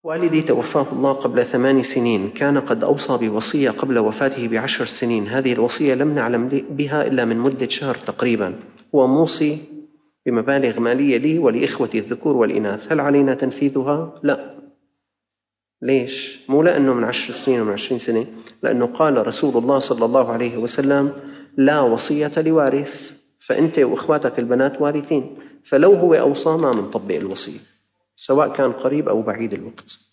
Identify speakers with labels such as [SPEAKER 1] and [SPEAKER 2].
[SPEAKER 1] والدي توفاه الله قبل 8 سنين، كان قد أوصى بوصية قبل وفاته ب10 سنين، هذه الوصية لم نعلم بها إلا من مدة شهر تقريبا. هو موصي بمبالغ مالية لي ولإخوتي الذكور والإناث، هل علينا تنفيذها؟ لا. ليش؟ مو لأنه من 10 سنين ومن 20 سنة، لأنه قال رسول الله صلى الله عليه وسلم: لا وصية لوارث، فأنت وإخواتك البنات وارثين، فلو هو أوصى ما منطبق الوصية سواء كان قريب أو بعيد الوقت.